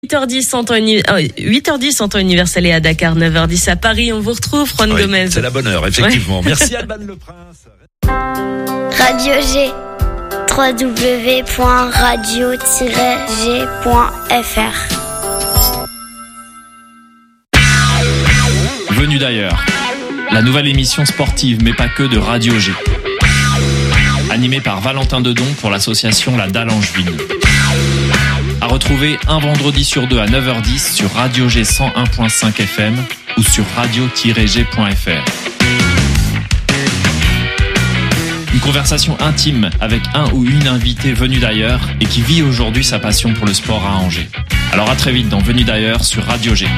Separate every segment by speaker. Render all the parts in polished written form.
Speaker 1: 8h10 en temps universel et à Dakar, 9h10 à Paris. On vous retrouve, Juan Gomez.
Speaker 2: C'est la bonne heure, effectivement. Ouais. Merci Alban Le Prince.
Speaker 3: Radio G, www.radio-g.fr.
Speaker 4: Venu d'ailleurs, la nouvelle émission sportive, mais pas que, de Radio G. Animée par Valentin Dedon pour l'association La Dalle Angevine. À retrouver un vendredi sur deux à 9h10 sur Radio G 101.5 FM ou sur radio-g.fr. Une conversation intime avec un ou une invitée venue d'ailleurs et qui vit aujourd'hui sa passion pour le sport à Angers. Alors à très vite dans Venu d'ailleurs sur Radio G.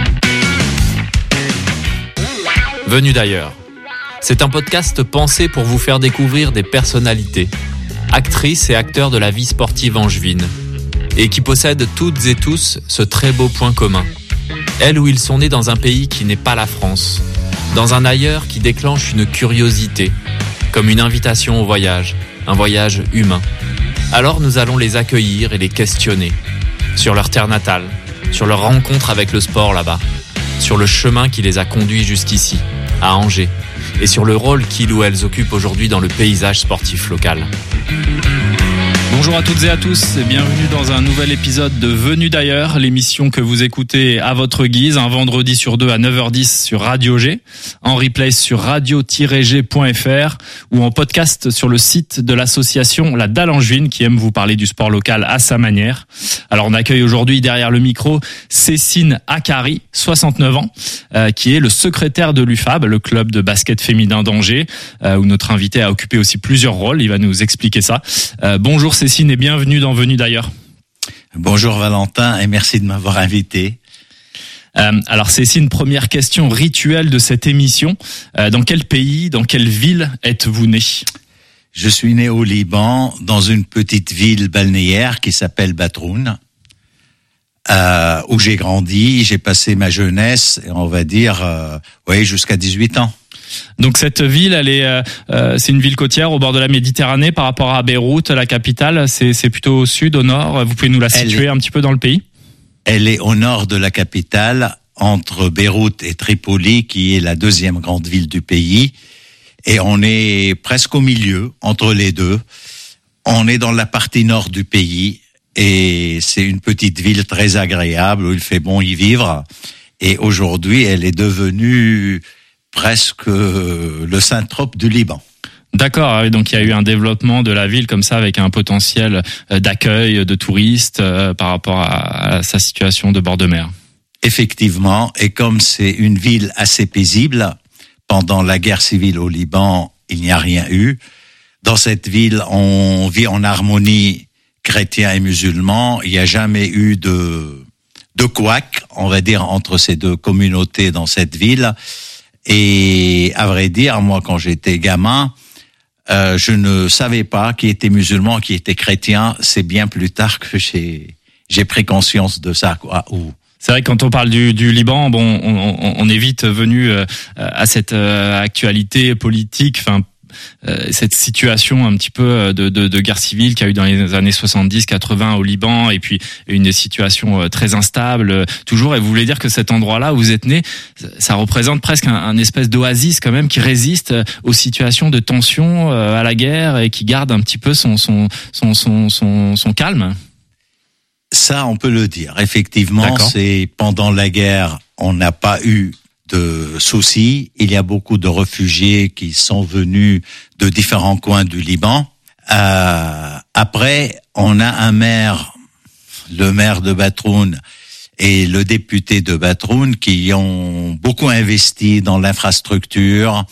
Speaker 5: Venu d'ailleurs. C'est un podcast pensé pour vous faire découvrir des personnalités, actrices et acteurs de la vie sportive angevine, et qui possèdent toutes et tous ce très beau point commun. Elles ou ils sont nés dans un pays qui n'est pas la France, dans un ailleurs qui déclenche une curiosité, comme une invitation au voyage, un voyage humain. Alors nous allons les accueillir et les questionner, sur leur terre natale, sur leur rencontre avec le sport là-bas, sur le chemin qui les a conduits jusqu'ici, à Angers, et sur le rôle qu'ils ou elles occupent aujourd'hui dans le paysage sportif local.
Speaker 4: Bonjour à toutes et à tous et bienvenue dans un nouvel épisode de Venu d'ailleurs, l'émission que vous écoutez à votre guise, un vendredi sur deux à 9h10 sur Radio G, en replay sur radio-g.fr ou en podcast sur le site de l'association La Dalle Angevine qui aime vous parler du sport local à sa manière. Alors on accueille aujourd'hui derrière le micro Cécine Akari, 69 ans, qui est le secrétaire de l'UFAB, le club de basket féminin d'Angers, où notre invité a occupé aussi plusieurs rôles, il va nous expliquer ça. Bonjour Cécine et bienvenue dans Venu d'ailleurs.
Speaker 6: Bonjour Valentin et merci de m'avoir invité.
Speaker 4: Alors Cécine, première question rituelle de cette émission. Dans quel pays, dans quelle ville êtes-vous née ?
Speaker 6: Je suis né au Liban, dans une petite ville balnéaire qui s'appelle Batroun, où j'ai grandi, j'ai passé ma jeunesse, on va dire, jusqu'à 18 ans.
Speaker 4: Donc cette ville, c'est une ville côtière au bord de la Méditerranée par rapport à Beyrouth, la capitale. C'est plutôt au sud, au nord. Vous pouvez nous la situer un petit peu dans le pays ?
Speaker 6: Elle est au nord de la capitale, entre Beyrouth et Tripoli, qui est la deuxième grande ville du pays. Et on est presque au milieu, entre les deux. On est dans la partie nord du pays. Et c'est une petite ville très agréable où il fait bon y vivre. Et aujourd'hui, elle est devenue presque le Saint-Trope du Liban.
Speaker 4: D'accord, donc il y a eu un développement de la ville comme ça avec un potentiel d'accueil de touristes par rapport à sa situation de bord de mer.
Speaker 6: Effectivement, et comme c'est une ville assez paisible, pendant la guerre civile au Liban, il n'y a rien eu. Dans cette ville, on vit en harmonie chrétiens et musulmans, il n'y a jamais eu de couac, on va dire, entre ces deux communautés dans cette ville. Et à vrai dire, moi, quand j'étais gamin, je ne savais pas qui était musulman, qui était chrétien. C'est bien plus tard que j'ai pris conscience de ça, quoi.
Speaker 4: C'est vrai que quand on parle du Liban, bon, on est vite venu à cette actualité politique, enfin, cette situation un petit peu de guerre civile qu'il y a eu dans les années 70-80 au Liban, et puis une situation très instable toujours. Et vous voulez dire que cet endroit-là où vous êtes né, ça représente presque un espèce d'oasis quand même qui résiste aux situations de tension, à la guerre, et qui garde un petit peu son calme.
Speaker 6: Ça, on peut le dire. Effectivement,
Speaker 4: D'accord.
Speaker 6: C'est pendant la guerre, on n'a pas eu de soucis. Il y a beaucoup de réfugiés qui sont venus de différents coins du Liban. Après, on a un maire, le maire de Batroun et le député de Batroun qui ont beaucoup investi dans l'infrastructure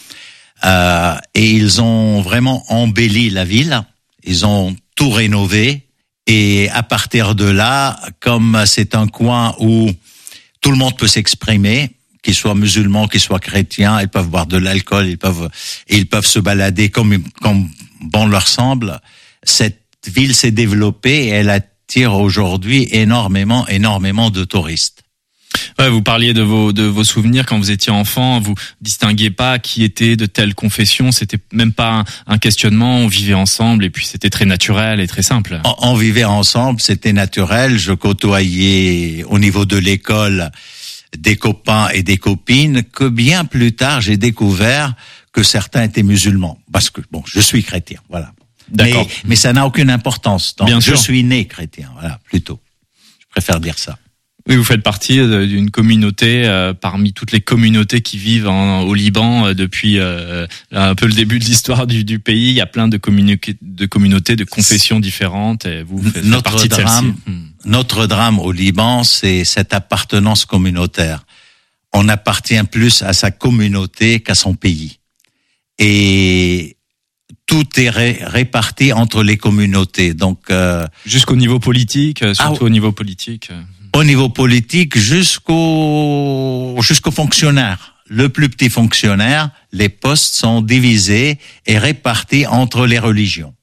Speaker 6: et ils ont vraiment embelli la ville. Ils ont tout rénové et à partir de là, comme c'est un coin où tout le monde peut s'exprimer, qu'ils soient musulmans, qu'ils soient chrétiens, ils peuvent boire de l'alcool, ils peuvent se balader comme bon leur semble. Cette ville s'est développée et elle attire aujourd'hui énormément de touristes.
Speaker 4: Ouais, vous parliez de vos souvenirs quand vous étiez enfant. Vous distinguiez pas qui était de telle confession. C'était même pas un questionnement. On vivait ensemble et puis c'était très naturel et très simple.
Speaker 6: On vivait ensemble, c'était naturel. Je côtoyais au niveau de l'école des copains et des copines que bien plus tard j'ai découvert que certains étaient musulmans. Parce que bon, je suis chrétien, voilà.
Speaker 4: D'accord.
Speaker 6: Mais ça n'a aucune importance. Donc,
Speaker 4: Bien
Speaker 6: je
Speaker 4: sûr.
Speaker 6: suis né chrétien, voilà, plutôt. Je préfère dire ça.
Speaker 4: Oui, vous faites partie d'une communauté parmi toutes les communautés qui vivent au Liban depuis un peu le début de l'histoire du pays. Il y a plein de communautés, de confessions différentes. Et vous faites partie de celle-ci.
Speaker 6: Notre drame au Liban, c'est cette appartenance communautaire. On appartient plus à sa communauté qu'à son pays. Et tout est réparti entre les communautés. Donc
Speaker 4: jusqu'au niveau politique, surtout au niveau politique.
Speaker 6: Au niveau politique, jusqu'au fonctionnaire. Le plus petit fonctionnaire, les postes sont divisés et répartis entre les religions.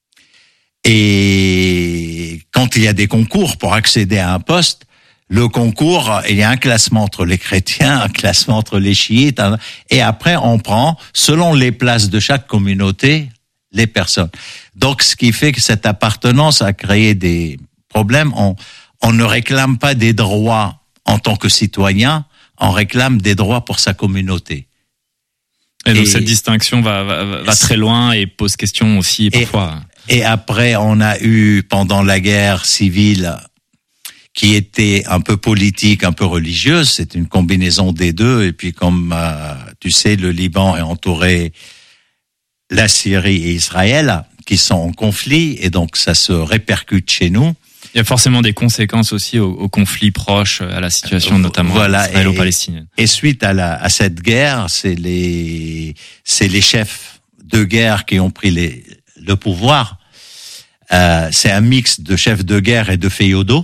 Speaker 6: Et quand il y a des concours pour accéder à un poste, le concours, il y a un classement entre les chrétiens, un classement entre les chiites, et après on prend, selon les places de chaque communauté, les personnes. Donc ce qui fait que cette appartenance a créé des problèmes. On ne réclame pas des droits en tant que citoyen, on réclame des droits pour sa communauté.
Speaker 4: Et donc cette distinction va très loin et pose question aussi parfois.
Speaker 6: Et après, on a eu, pendant la guerre civile, qui était un peu politique, un peu religieuse, c'est une combinaison des deux. Et puis comme tu sais, le Liban est entouré, la Syrie et Israël, qui sont en conflit, et donc ça se répercute chez nous.
Speaker 4: Il y a forcément des conséquences aussi aux conflits proches, à la situation notamment israélo-palestinienne.
Speaker 6: Et suite à cette guerre, c'est les chefs de guerre qui ont pris le pouvoir. C'est un mix de chefs de guerre et de féodaux.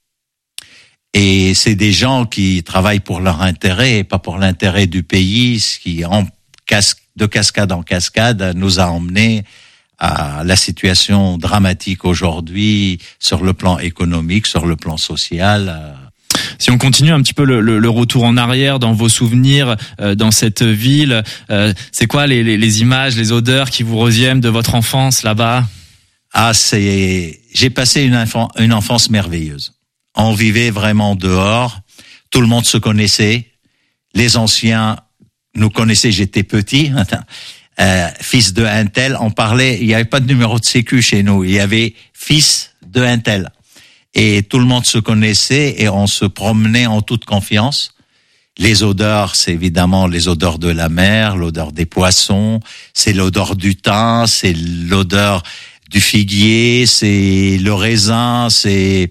Speaker 6: Et c'est des gens qui travaillent pour leur intérêt et pas pour l'intérêt du pays, ce qui, de cascade en cascade, nous a emmenés à la situation dramatique aujourd'hui sur le plan économique, sur le plan social.
Speaker 4: Si on continue un petit peu le retour en arrière dans vos souvenirs, dans cette ville, c'est quoi les images, les odeurs qui vous reviennent de votre enfance là-bas?
Speaker 6: J'ai passé une enfance merveilleuse. On vivait vraiment dehors, tout le monde se connaissait, les anciens nous connaissaient, j'étais petit, fils de un tel, on parlait, il n'y avait pas de numéro de sécu chez nous, il y avait fils de un tel. Et tout le monde se connaissait et on se promenait en toute confiance. Les odeurs, c'est évidemment les odeurs de la mer, l'odeur des poissons, c'est l'odeur du thym, c'est l'odeur du figuier, c'est le raisin, c'est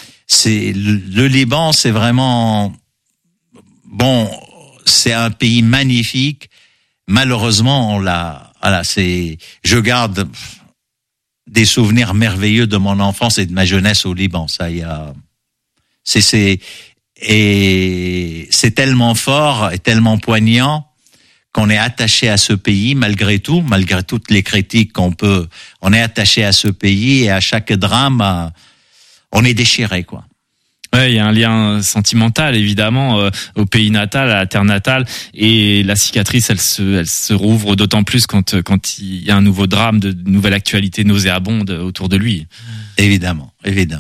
Speaker 6: le Liban, c'est vraiment bon, c'est un pays magnifique. Malheureusement, je garde des souvenirs merveilleux de mon enfance et de ma jeunesse au Liban. C'est tellement fort et tellement poignant qu'on est attaché à ce pays malgré toutes les critiques on est attaché à ce pays et à chaque drame, on est déchiré, quoi.
Speaker 4: Ouais, il y a un lien sentimental évidemment au pays natal, à la terre natale, et la cicatrice, elle se rouvre d'autant plus quand il y a un nouveau drame, de nouvelle actualité nauséabonde autour de lui.
Speaker 6: Évidemment.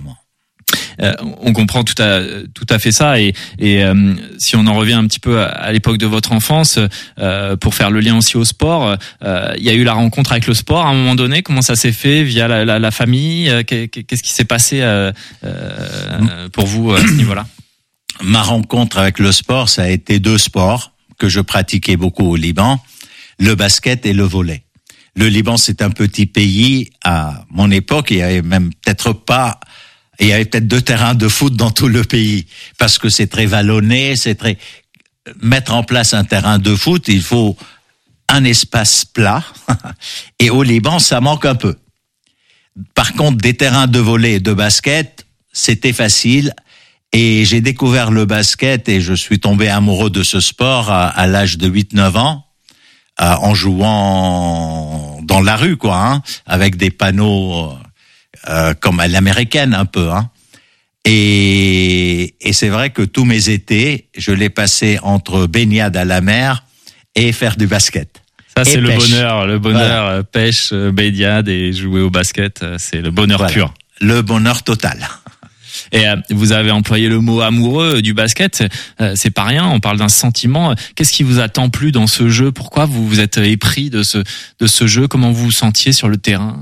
Speaker 4: On comprend tout à fait ça, et si on en revient un petit peu à l'époque de votre enfance, pour faire le lien aussi au sport, il y a eu la rencontre avec le sport à un moment donné. Comment ça s'est fait via la famille? Qu'est-ce qui s'est passé pour vous à ce niveau-là?
Speaker 6: Ma rencontre avec le sport, ça a été deux sports que je pratiquais beaucoup au Liban, le basket et le volley. Le Liban, c'est un petit pays. À mon époque, il y avait même il y avait peut-être 2 terrains de foot dans tout le pays, parce que c'est très vallonné, mettre en place un terrain de foot, il faut un espace plat, et au Liban, ça manque un peu. Par contre, des terrains de volley et de basket, c'était facile, et j'ai découvert le basket, et je suis tombé amoureux de ce sport à l'âge de 8-9 ans, en jouant dans la rue, avec des panneaux, comme à l'américaine un peu, Et c'est vrai que tous mes étés, je les passais entre baignade à la mer et faire du basket.
Speaker 4: Ça, c'est le
Speaker 6: pêche.
Speaker 4: bonheur,
Speaker 6: Voilà.
Speaker 4: pêche, baignade et jouer au basket, c'est le bonheur pur.
Speaker 6: Le bonheur total.
Speaker 4: Et vous avez employé le mot amoureux du basket, c'est pas rien, on parle d'un sentiment. Qu'est-ce qui vous a tant plu dans ce jeu? Pourquoi vous vous êtes épris de ce jeu? Comment vous vous sentiez sur le terrain?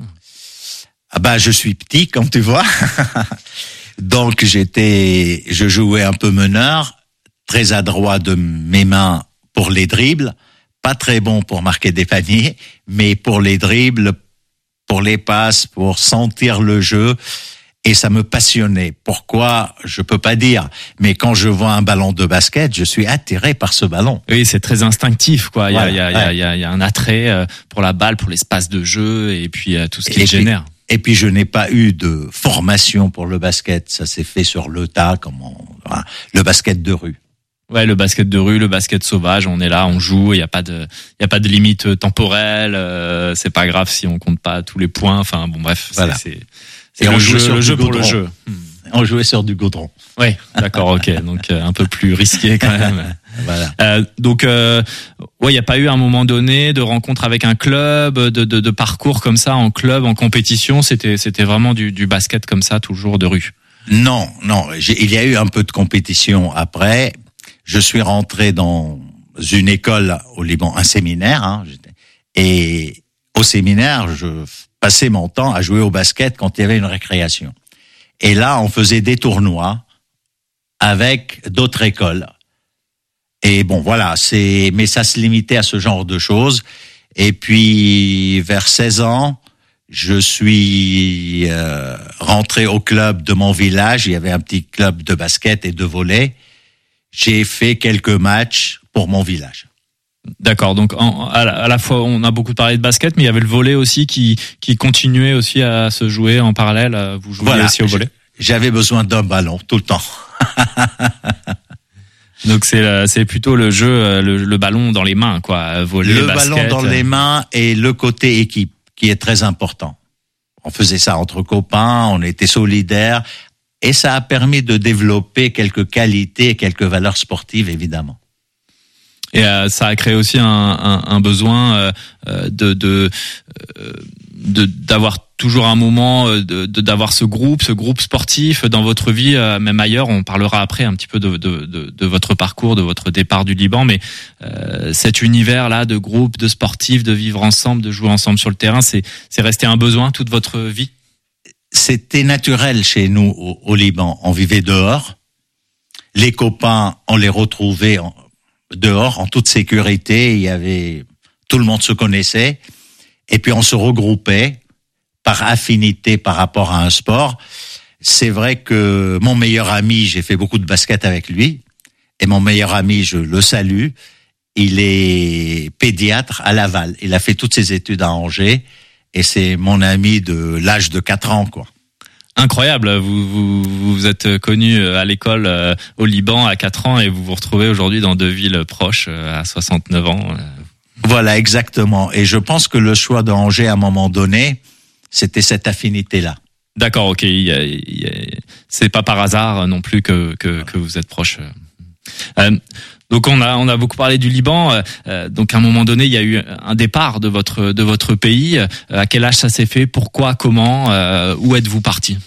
Speaker 6: Ah bah, je suis petit, comme tu vois. Donc, je jouais un peu meneur, très adroit de mes mains pour les dribbles, pas très bon pour marquer des paniers, mais pour les dribbles, pour les passes, pour sentir le jeu, et ça me passionnait. Pourquoi? Je peux pas dire, mais quand je vois un ballon de basket, je suis attiré par ce ballon.
Speaker 4: Oui, c'est très instinctif, quoi.
Speaker 6: Voilà,
Speaker 4: il y a un attrait pour la balle, pour l'espace de jeu, et puis tout ce qui le génère.
Speaker 6: Et puis je n'ai pas eu de formation pour le basket, ça s'est fait sur le tas, le basket de rue.
Speaker 4: Ouais, le basket de rue, le basket sauvage, on est là, on joue, il y a pas de limite temporelle, c'est pas grave si on compte pas tous les points, enfin bon bref,
Speaker 6: voilà.
Speaker 4: C'est
Speaker 6: Et
Speaker 4: le jeu pour le jeu.
Speaker 6: On jouait sur du goudron.
Speaker 4: Oui, d'accord, ok, donc un peu plus risqué quand même.
Speaker 6: Voilà.
Speaker 4: Donc il y a pas eu à un moment donné de rencontre avec un club, de parcours comme ça en club, en compétition, c'était vraiment du basket comme ça, toujours de rue.
Speaker 6: Non, il y a eu un peu de compétition après. Je suis rentré dans une école au Liban, un séminaire, et au séminaire, je passais mon temps à jouer au basket quand il y avait une récréation. Et là, on faisait des tournois avec d'autres écoles. Et bon, voilà, mais ça se limitait à ce genre de choses. Et puis, vers 16 ans, je suis rentré au club de mon village. Il y avait un petit club de basket et de volley. J'ai fait quelques matchs pour mon village.
Speaker 4: D'accord, donc à la fois on a beaucoup parlé de basket, mais il y avait le volley aussi qui continuait aussi à se jouer en parallèle. Vous jouiez aussi au volley?
Speaker 6: J'avais besoin d'un ballon tout le temps.
Speaker 4: Donc c'est plutôt le jeu, le ballon dans les mains, quoi. Volley,
Speaker 6: le
Speaker 4: basket.
Speaker 6: Ballon dans les mains et le côté équipe qui est très important. On faisait ça entre copains, on était solidaires. Et ça a permis de développer quelques qualités et quelques valeurs sportives, évidemment.
Speaker 4: Et ça a créé aussi un besoin d'avoir toujours un moment, d'avoir ce groupe sportif dans votre vie, même ailleurs. On parlera après un petit peu de votre parcours, de votre départ du Liban, mais cet univers-là de groupe, de sportifs, de vivre ensemble, de jouer ensemble sur le terrain, c'est resté un besoin toute votre vie?
Speaker 6: C'était naturel chez nous au Liban. On vivait dehors. Les copains, on les retrouvait dehors en toute sécurité. Tout le monde se connaissait. Et puis on se regroupait par affinité par rapport à un sport. C'est vrai que mon meilleur ami, j'ai fait beaucoup de basket avec lui. Et mon meilleur ami, je le salue. Il est pédiatre à Laval. Il a fait toutes ses études à Angers. Et c'est mon ami de l'âge de 4 ans, quoi.
Speaker 4: Incroyable, vous êtes connu à l'école au Liban à 4 ans et vous vous retrouvez aujourd'hui dans 2 villes proches à 69 ans.
Speaker 6: Voilà, exactement. Et je pense que le choix de Angers à un moment donné, c'était cette affinité-là.
Speaker 4: D'accord, ok. C'est pas par hasard non plus que vous êtes proches. Donc on a beaucoup parlé du Liban. Donc à un moment donné, il y a eu un départ de votre pays. À quel âge ça s'est fait? Pourquoi? Comment? Où êtes-vous parti?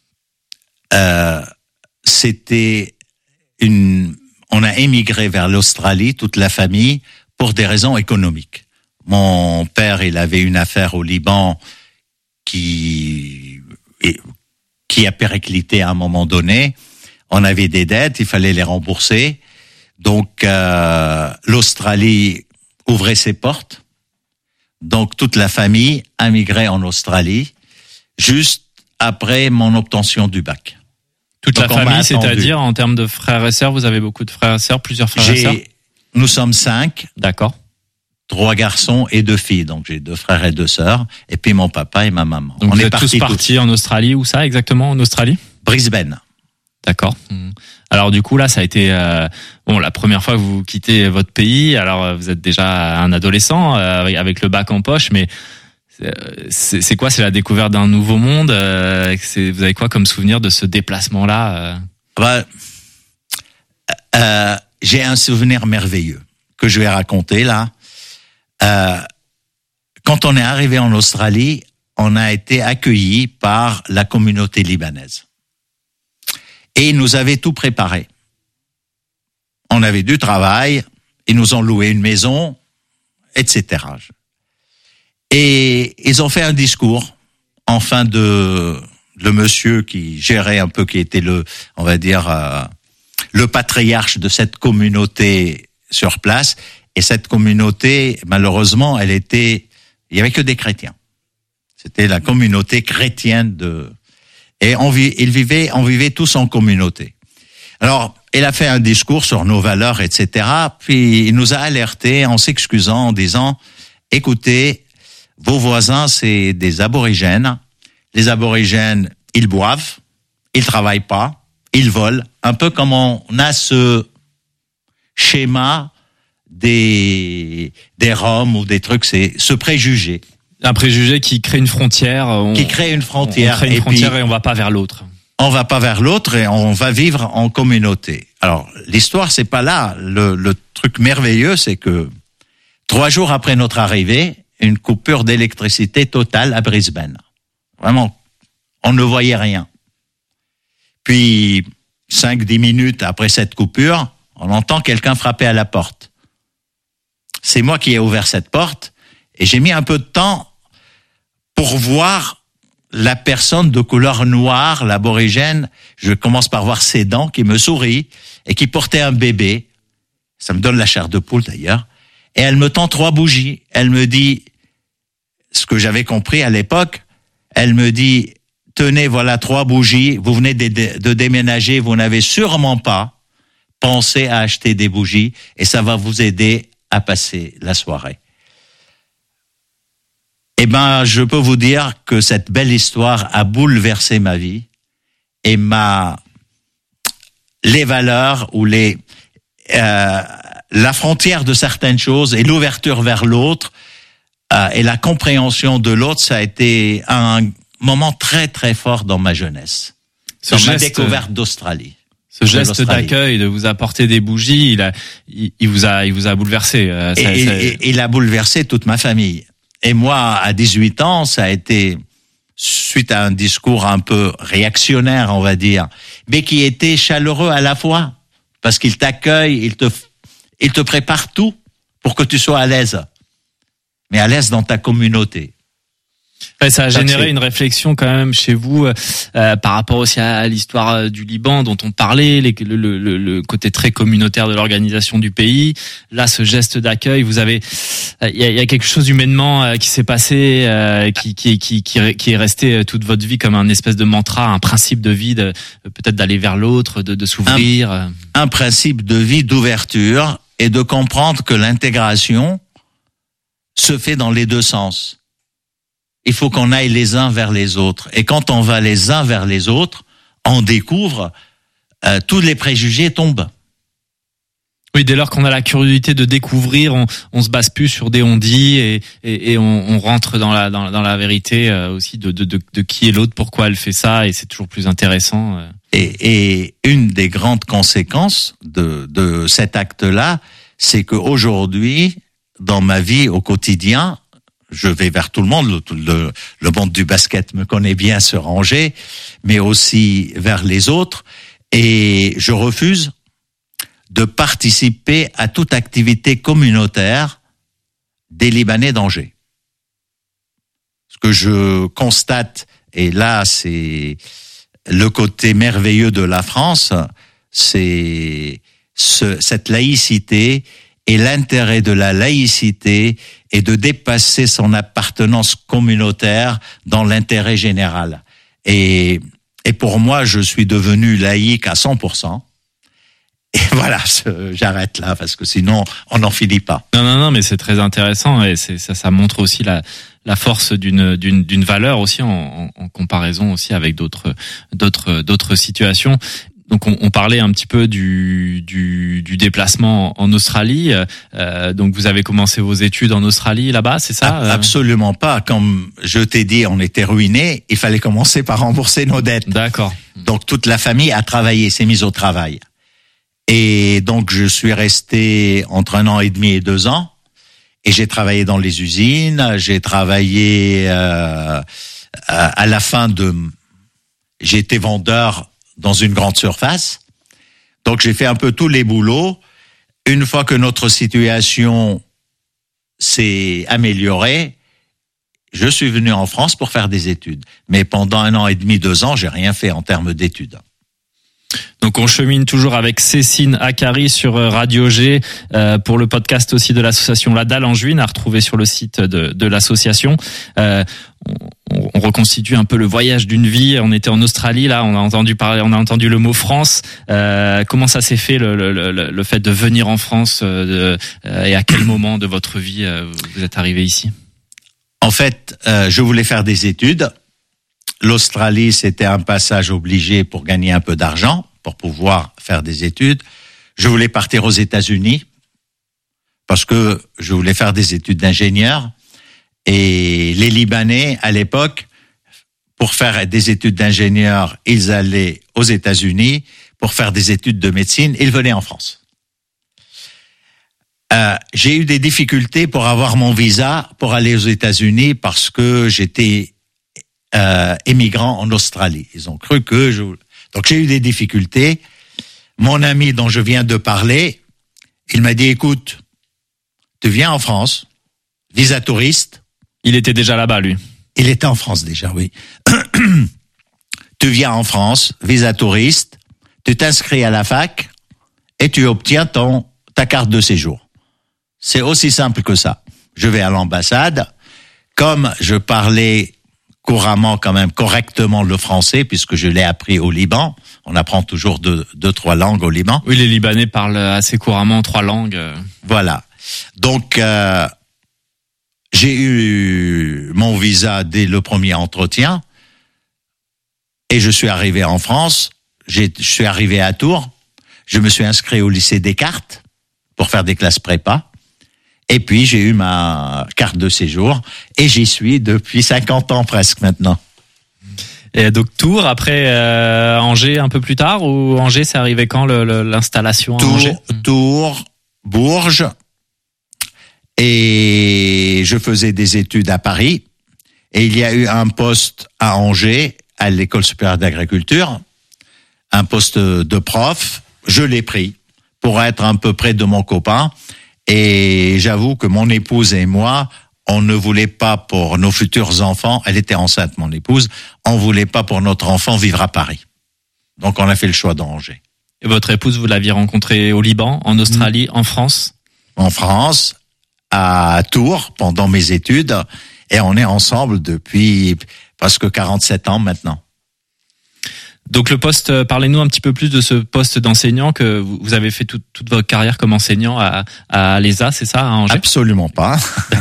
Speaker 6: On a émigré vers l'Australie, toute la famille, pour des raisons économiques. Mon père, il avait une affaire au Liban qui a périclité à un moment donné. On avait des dettes, il fallait les rembourser. Donc, l'Australie ouvrait ses portes. Donc, toute la famille a migré en Australie, juste après mon obtention du bac.
Speaker 4: Toute la famille, c'est-à-dire en termes de frères et sœurs, vous avez beaucoup de frères et sœurs, plusieurs frères et sœurs?
Speaker 6: Nous sommes 5.
Speaker 4: D'accord.
Speaker 6: 3 garçons et 2 filles. Donc, j'ai 2 frères et 2 sœurs. Et puis, mon papa et ma maman.
Speaker 4: Donc, vous êtes tous partis en Australie. Où ça, exactement, en Australie?
Speaker 6: Brisbane.
Speaker 4: D'accord. Alors du coup là, ça a été la première fois que vous quittez votre pays. Alors vous êtes déjà un adolescent avec le bac en poche, mais C'est quoi? C'est la découverte d'un nouveau monde. Vous avez quoi comme souvenir de ce déplacement-là?
Speaker 6: J'ai un souvenir merveilleux que je vais raconter là. Quand on est arrivé en Australie, on a été accueillis par la communauté libanaise. Et ils nous avaient tout préparé. On avait du travail, ils nous ont loué une maison, etc. Et ils ont fait un discours, enfin le monsieur qui gérait un peu, qui était le patriarche de cette communauté sur place. Et cette communauté, malheureusement, il y avait que des chrétiens. C'était la communauté chrétienne et on vivait tous en communauté. Alors, il a fait un discours sur nos valeurs, etc. Puis il nous a alertés en s'excusant, en disant, écoutez, vos voisins, c'est des aborigènes. Les aborigènes, ils boivent, ils travaillent pas, ils volent. Un peu comme on a ce schéma des Roms ou des trucs, c'est ce préjugé.
Speaker 4: Un préjugé qui crée une frontière. On crée une frontière et on va pas vers l'autre.
Speaker 6: On va pas vers l'autre et on va vivre en communauté. Alors, l'histoire, c'est pas là. Le truc merveilleux, c'est que 3 jours après notre arrivée, une coupure d'électricité totale à Brisbane. Vraiment, on ne voyait rien. Puis, 5-10 minutes après cette coupure, on entend quelqu'un frapper à la porte. C'est moi qui ai ouvert cette porte et j'ai mis un peu de temps pour voir la personne de couleur noire, l'aborigène. Je commence par voir ses dents qui me sourient et qui portait un bébé. Ça me donne la chair de poule d'ailleurs. Et elle me tend 3 bougies. Elle me dit, ce que j'avais compris à l'époque, elle me dit, tenez, voilà 3 bougies, vous venez de déménager, vous n'avez sûrement pas pensé à acheter des bougies et ça va vous aider à passer la soirée. Eh ben, je peux vous dire que cette belle histoire a bouleversé ma vie et les valeurs ou la frontière de certaines choses et l'ouverture vers l'autre et la compréhension de l'autre, ça a été un moment très très fort dans ma jeunesse, ma découverte d'Australie.
Speaker 4: Ce geste d'accueil, de vous apporter des bougies, il vous a bouleversé.
Speaker 6: Il a bouleversé toute ma famille. Et moi, à 18 ans, ça a été suite à un discours un peu réactionnaire, on va dire, mais qui était chaleureux à la fois, parce qu'il t'accueille, il te prépare tout pour que tu sois à l'aise, mais à l'aise dans ta communauté.
Speaker 4: Ouais, ça a généré une réflexion quand même chez vous par rapport aussi à l'histoire du Liban dont on parlait, le côté très communautaire de l'organisation du pays. Là, ce geste d'accueil, il y a quelque chose humainement qui s'est passé, qui est resté toute votre vie comme un espèce de mantra, un principe de vie, peut-être d'aller vers l'autre, de s'ouvrir.
Speaker 6: Un principe de vie d'ouverture et de comprendre que l'intégration se fait dans les 2 sens. Il faut qu'on aille les uns vers les autres. Et quand on va les uns vers les autres, on découvre, tous les préjugés tombent.
Speaker 4: Oui, dès lors qu'on a la curiosité de découvrir, on se base plus sur des on-dit et on rentre dans la vérité aussi de qui est l'autre, pourquoi elle fait ça, et c'est toujours plus intéressant.
Speaker 6: Et une des grandes conséquences de cet acte-là, c'est qu'aujourd'hui, dans ma vie au quotidien, je vais vers tout le monde, le monde du basket me connaît bien sur Angers, mais aussi vers les autres, et je refuse de participer à toute activité communautaire des Libanais d'Angers. Ce que je constate, et là c'est le côté merveilleux de la France, c'est cette laïcité et l'intérêt de la laïcité est de dépasser son appartenance communautaire dans l'intérêt général. Et pour moi, je suis devenu laïque à 100%. Et voilà, j'arrête là parce que sinon on n'en finit pas.
Speaker 4: Non, mais c'est très intéressant et ça montre aussi la force d'une valeur aussi en comparaison aussi avec d'autres situations. Donc on parlait un petit peu du déplacement en Australie. Donc vous avez commencé vos études en Australie là-bas, c'est ça?
Speaker 6: Absolument pas. Comme je t'ai dit, on était ruinés. Il fallait commencer par rembourser nos dettes.
Speaker 4: D'accord.
Speaker 6: Donc toute la famille a travaillé, s'est mise au travail. Et donc je suis resté entre 1 an et demi et 2 ans. Et j'ai travaillé dans les usines. J'ai travaillé à la fin j'ai été vendeur dans une grande surface. Donc, j'ai fait un peu tous les boulots. Une fois que notre situation s'est améliorée, je suis venu en France pour faire des études. Mais pendant 1 an et demi, 2 ans, j'ai rien fait en termes d'études.
Speaker 4: Donc on chemine toujours avec Cécine Akari sur Radio G pour le podcast aussi de l'association La Dalle Angevine à retrouver sur le site de l'association. On reconstitue un peu le voyage d'une vie. On était en Australie, là, on a entendu le mot France. Comment ça s'est fait le fait de venir en France et à quel moment de votre vie vous êtes arrivé ici?
Speaker 6: En fait, je voulais faire des études. L'Australie, c'était un passage obligé pour gagner un peu d'argent, pour pouvoir faire des études. Je voulais partir aux États-Unis parce que je voulais faire des études d'ingénieur. Et les Libanais, à l'époque, pour faire des études d'ingénieur, ils allaient aux États-Unis. Pour faire des études de médecine, ils venaient en France. J'ai eu des difficultés pour avoir mon visa pour aller aux États-Unis parce que j'étais émigrant en Australie. Ils ont cru que Donc j'ai eu des difficultés. Mon ami dont je viens de parler, il m'a dit, écoute, tu viens en France, visa touriste.
Speaker 4: Il était déjà là-bas, lui.
Speaker 6: Il était en France déjà, oui. Tu viens en France, visa touriste, tu t'inscris à la fac et tu obtiens ta carte de séjour. C'est aussi simple que ça. Je vais à l'ambassade. Comme je parlais couramment, quand même, correctement le français, puisque je l'ai appris au Liban. On apprend toujours 2-3 langues au Liban.
Speaker 4: Oui, les Libanais parlent assez couramment 3 langues.
Speaker 6: Voilà. Donc, j'ai eu mon visa dès le premier entretien et je suis arrivé en France. Je suis arrivé à Tours. Je me suis inscrit au lycée Descartes pour faire des classes prépa. Et puis, j'ai eu ma carte de séjour et j'y suis depuis 50 ans presque maintenant.
Speaker 4: Et donc, Tours, après Angers un peu plus tard, ou Angers, c'est arrivé quand l'installation à Angers?
Speaker 6: Tours, Bourges. Et je faisais des études à Paris. Et il y a eu un poste à Angers, à l'École supérieure d'agriculture, un poste de prof. Je l'ai pris pour être un peu près de mon copain. Et j'avoue que mon épouse et moi, on ne voulait pas pour nos futurs enfants, elle était enceinte, mon épouse, on voulait pas pour notre enfant vivre à Paris. Donc on a fait le choix d'Angers.
Speaker 4: Et votre épouse, vous l'aviez rencontrée au Liban, en Australie, en France?
Speaker 6: En France, à Tours, pendant mes études, et on est ensemble depuis presque 47 ans maintenant.
Speaker 4: Donc le poste, parlez-nous un petit peu plus de ce poste d'enseignant que vous avez fait toute votre carrière comme enseignant à l'ESA, c'est ça, à Angers?
Speaker 6: Absolument pas.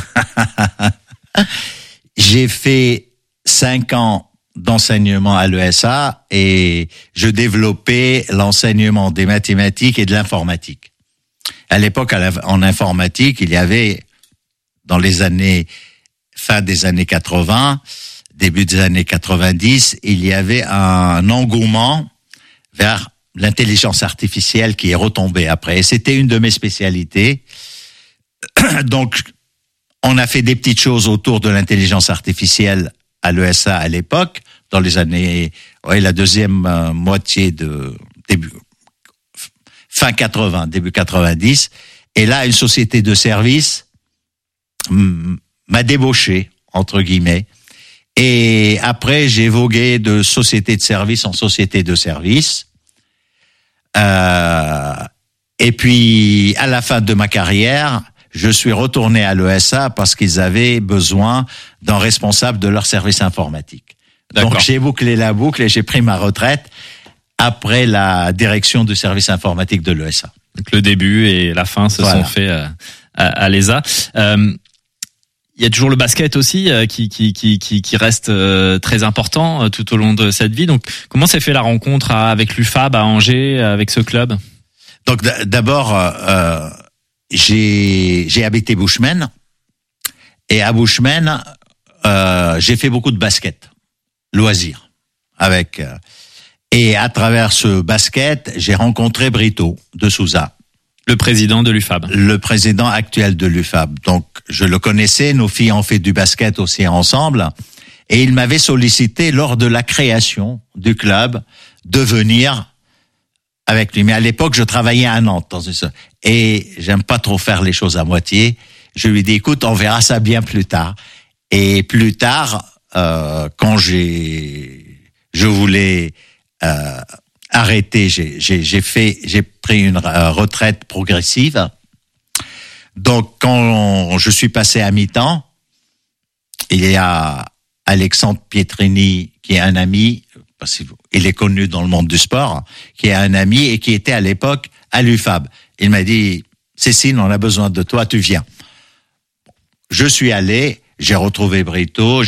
Speaker 6: J'ai fait 5 ans d'enseignement à l'ESA et je développais l'enseignement des mathématiques et de l'informatique. À l'époque, en informatique, il y avait, dans les années, fin des années 80, début des années 90, il y avait un engouement vers l'intelligence artificielle qui est retombée après. Et c'était une de mes spécialités. Donc, on a fait des petites choses autour de l'intelligence artificielle à l'ESA à l'époque, dans les années, la deuxième moitié de fin 80, début 90. Et là, une société de services m'a débauché, entre guillemets. Et après, j'ai vogué de société de service en société de service. Et puis, à la fin de ma carrière, je suis retourné à l'ESA parce qu'ils avaient besoin d'un responsable de leur service informatique.
Speaker 4: D'accord.
Speaker 6: Donc, j'ai bouclé la boucle et j'ai pris ma retraite après la direction du service informatique de l'ESA.
Speaker 4: Donc, le début et la fin se sont faits à l'ESA. il y a toujours le basket aussi qui reste très important tout au long de cette vie. Donc, comment s'est fait la rencontre avec l'UFAB à Angers, avec ce club?
Speaker 6: Donc d'abord, j'ai habité Bushman, et à Bushman, j'ai fait beaucoup de basket, loisirs, et à travers ce basket, j'ai rencontré Brito de Souza.
Speaker 4: Le président de l'UFAB.
Speaker 6: Le président actuel de l'UFAB. Donc, je le connaissais, nos filles ont fait du basket aussi ensemble, et il m'avait sollicité lors de la création du club de venir avec lui. Mais à l'époque, je travaillais à Nantes et j'aime pas trop faire les choses à moitié. Je lui dis, écoute, on verra ça bien plus tard. Et plus tard, quand je voulais arrêter, j'ai pris une retraite progressive. Donc, quand je suis passé à mi-temps, il y a Alexandre Pietrini, qui est un ami, parce qu'il est connu dans le monde du sport, qui est un ami et qui était à l'époque à l'UFAB. Il m'a dit, Cécile, on a besoin de toi, tu viens. Je suis allé, j'ai retrouvé Brito, et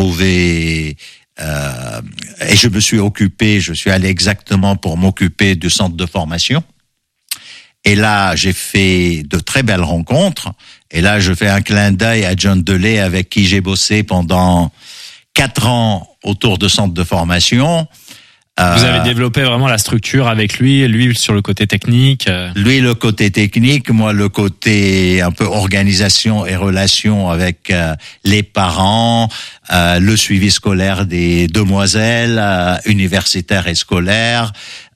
Speaker 6: je me suis occupé, je suis allé exactement pour m'occuper du centre de formation. Et là, j'ai fait de très belles rencontres. Et là, je fais un clin d'œil à John Delay, avec qui j'ai bossé pendant 4 ans autour de centre de formation.
Speaker 4: Vous avez développé vraiment la structure avec lui sur le côté technique.
Speaker 6: Lui, le côté technique, moi, le côté un peu organisation et relation avec les parents, le suivi scolaire des demoiselles, universitaires et scolaires,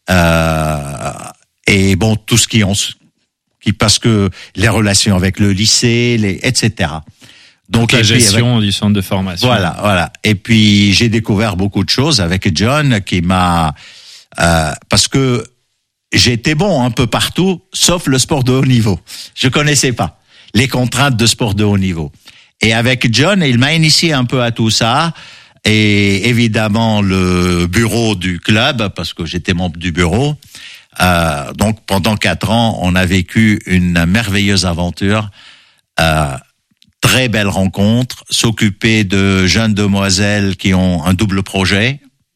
Speaker 6: et bon, tout ce parce que les relations avec le lycée, etc.
Speaker 4: Donc la gestion du centre de formation.
Speaker 6: Voilà. Et puis j'ai découvert beaucoup de choses avec John, qui m'a parce que j'étais bon un peu partout, sauf le sport de haut niveau. Je connaissais pas les contraintes de sport de haut niveau. Et avec John, il m'a initié un peu à tout ça. Et évidemment le bureau du club, parce que j'étais membre du bureau. Donc pendant 4 ans, on a vécu une merveilleuse aventure. Très belle rencontre, s'occuper de jeunes demoiselles qui ont un double projet,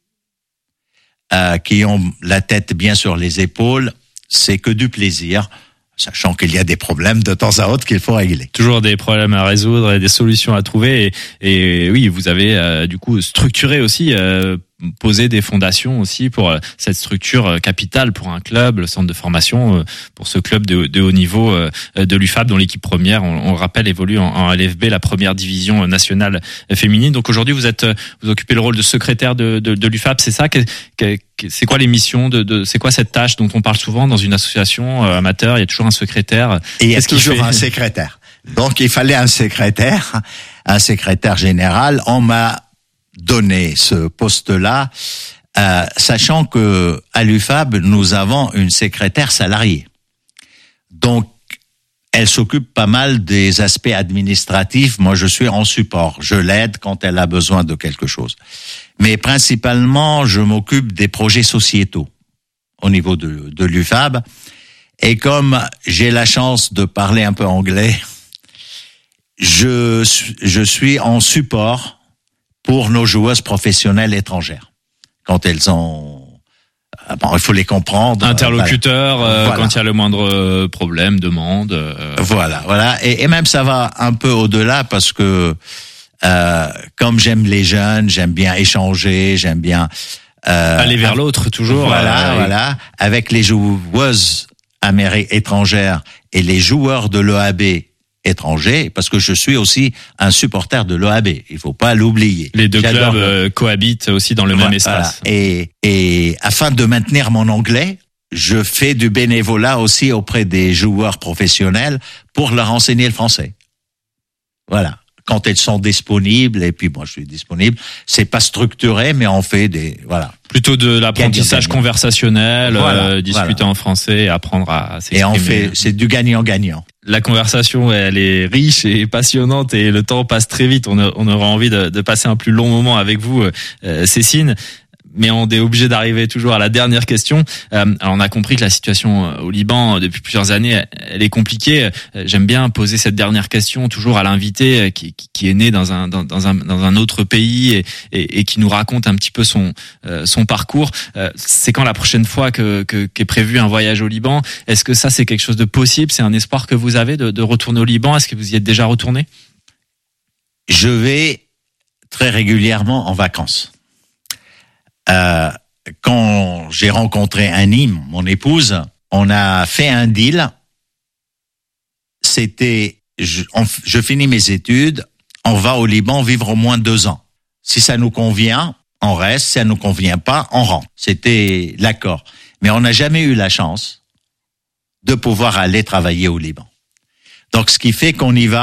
Speaker 6: qui ont la tête bien sur les épaules, c'est que du plaisir, sachant qu'il y a des problèmes de temps à autre qu'il faut régler.
Speaker 4: Toujours des problèmes à résoudre et des solutions à trouver. Et oui, vous avez du coup structuré aussi, poser des fondations aussi pour cette structure capitale pour un club, le centre de formation, pour ce club de haut niveau de l'UFAB, dont l'équipe première, on le rappelle, évolue en LFB, la première division nationale féminine. Donc aujourd'hui, vous occupez le rôle de secrétaire de l'UFAB, c'est ça? C'est quoi les missions c'est quoi cette tâche dont on parle souvent dans une association amateur? Il y a toujours un secrétaire.
Speaker 6: Et il y a toujours un secrétaire. Donc il fallait un secrétaire général. On m'a donné ce poste-là, sachant que à l'UFAB, nous avons une secrétaire salariée. Donc, elle s'occupe pas mal des aspects administratifs. Moi, je suis en support. Je l'aide quand elle a besoin de quelque chose. Mais principalement, je m'occupe des projets sociétaux au niveau de l'UFAB. Et comme j'ai la chance de parler un peu anglais, je suis en support pour nos joueuses professionnelles étrangères. Quand elles ont... il faut les comprendre.
Speaker 4: Interlocuteur, voilà. Quand il y a le moindre problème, demande.
Speaker 6: Voilà. Et même ça va un peu au-delà, parce que comme j'aime les jeunes, j'aime bien échanger, j'aime bien...
Speaker 4: aller vers l'autre, toujours.
Speaker 6: Voilà. Avec les joueuses étrangères et les joueurs de l'EAB étrangers, parce que je suis aussi un supporter de l'OAB. Il faut pas l'oublier.
Speaker 4: Les deux clubs cohabitent aussi dans le même espace.
Speaker 6: Et afin de maintenir mon anglais, je fais du bénévolat aussi auprès des joueurs professionnels pour leur enseigner le français. Voilà. Quand elles sont disponibles, et puis moi je suis disponible, c'est pas structuré, mais on fait
Speaker 4: plutôt de l'apprentissage conversationnel, discuter en français et apprendre à s'exprimer.
Speaker 6: Et c'est du gagnant-gagnant.
Speaker 4: La conversation, elle est riche et passionnante, et le temps passe très vite. On aura envie de passer un plus long moment avec vous, Cécile. mais on est obligé d'arriver toujours à la dernière question. Alors on a compris que la situation au Liban depuis plusieurs années, elle est compliquée. J'aime bien poser cette dernière question toujours à l'invité qui est né dans un autre pays et qui nous raconte un petit peu son parcours. C'est quand la prochaine fois qu'est prévu un voyage au Liban? Est-ce que ça c'est quelque chose de possible? C'est un espoir que vous avez de retourner au Liban? Est-ce que vous y êtes déjà retourné?
Speaker 6: Je vais très régulièrement en vacances. Quand j'ai rencontré Annie, mon épouse, on a fait un deal. C'était, je finis mes études, on va au Liban vivre au moins 2 ans. Si ça nous convient, on reste. Si ça nous convient pas, on rentre. C'était l'accord. Mais on n'a jamais eu la chance de pouvoir aller travailler au Liban. Donc, ce qui fait qu'on y va